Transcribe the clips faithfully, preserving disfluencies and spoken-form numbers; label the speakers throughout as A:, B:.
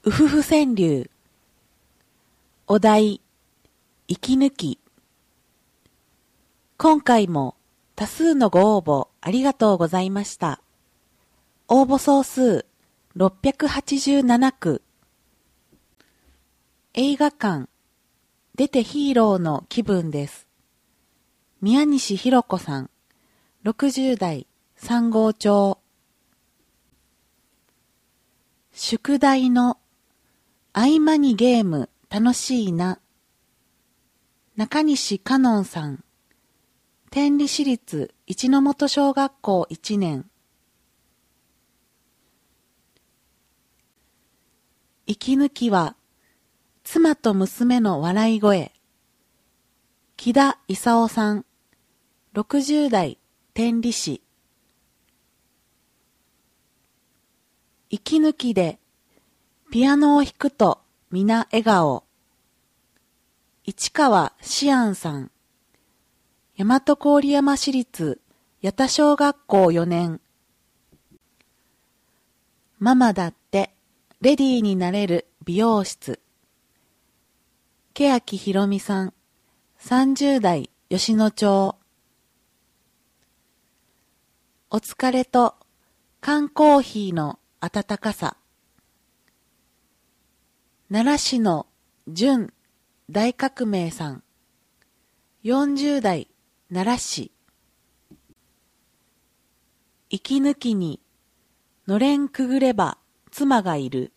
A: うふふ川柳。お題、息抜き。今回も多数のご応募ありがとうございました。応募総数ろっぴゃくはちじゅうななく。映画館、出てヒーローの気分です。宮西ひろ子さん、ろくじゅう代、さん号町。宿題の合間にゲーム楽しいな。中西かのんさん、天理市立一ノ本小学校いちねん。息抜きは妻と娘の笑い声。木田勲さん、ろくじゅう代、天理市。息抜きでピアノを弾くと皆笑顔。市川志安さん、大和郡山市立八田小学校よねん。ママだってレディーになれる美容室。欅ひろみさん、さんじゅう代、吉野町。お疲れと缶コーヒーの温かさ。奈良市の純大革命さん、よんじゅう代、奈良市。息抜きにのれんくぐれば妻がいる。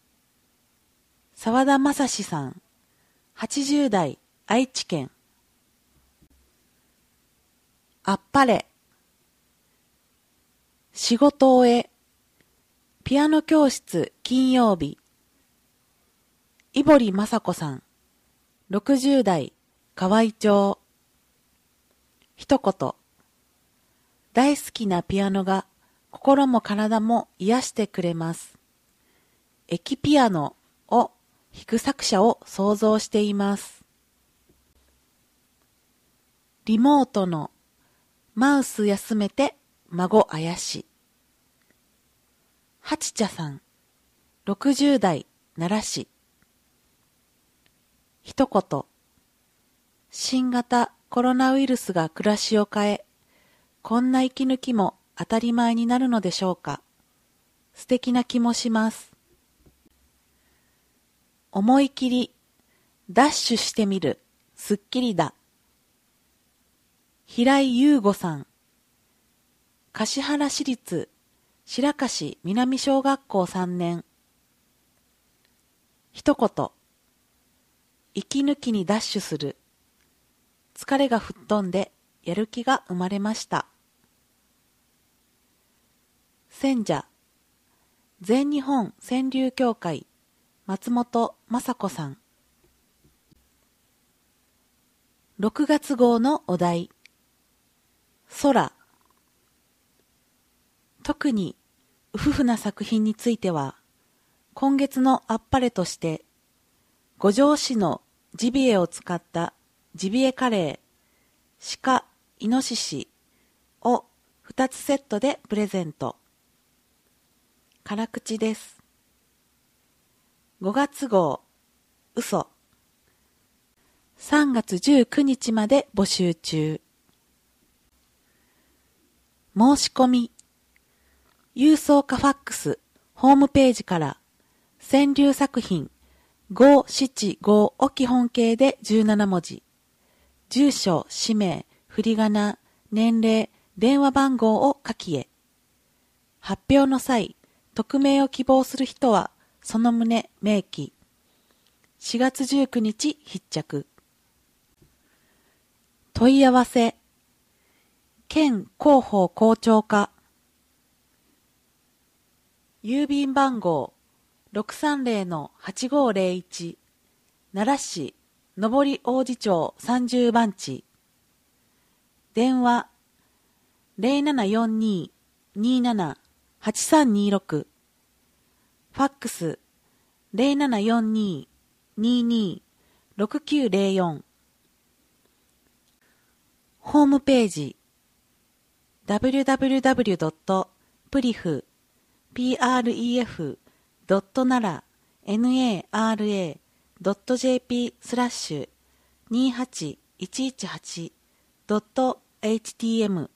A: 沢田正史さん、はちじゅう代、愛知県。あっぱれ。仕事終え。ピアノ教室金曜日。井堀雅子さん、ろくじゅう代、河合町。一言。大好きなピアノが心も体も癒してくれます。駅ピアノを弾く作者を想像しています。リモートのマウス休めて孫あやし。はち茶さん、ろくじゅう代、奈良市。一言。新型コロナウイルスが暮らしを変え、こんな息抜きも当たり前になるのでしょうか。素敵な気もします。思い切りダッシュしてみる、すっきりだ。平井優吾さん、橿原市立白樫南小学校さんねん。一言。息抜きにダッシュする。疲れが吹っ飛んでやる気が生まれました。選者、全日本川柳協会松本雅子さん。ろくがつ号のお題、空。特にうふふな作品については、今月のあっぱれとして、五条市のジビエを使ったジビエカレー、鹿、イノシシをふたつセットでプレゼント。辛口です。ごがつ号、嘘。さんがつじゅうくにちまで募集中。申し込み。郵送かファックス、ホームページから、川柳作品ごしちごを基本形でじゅうななもじ。住所、氏名、振り仮名、年齢、電話番号を書きへ。発表の際、匿名を希望する人は、その旨明記。しがつじゅうくにち必着。問い合わせ。県広報校長課。郵便番号 ろくさんぜろのはちごーぜろいち 奈良市上り王子町さんじゅう番地。電話 ゼロななよんに にーなな はちさんにーろく。ファックス ゼロななよんに にーにー ろくきゅうゼロよん。ホームページ ダブリュダブリュダブリュドットプリフ プレフ ドットナラ nara.jp スラッシュにはちいちいちはち .htm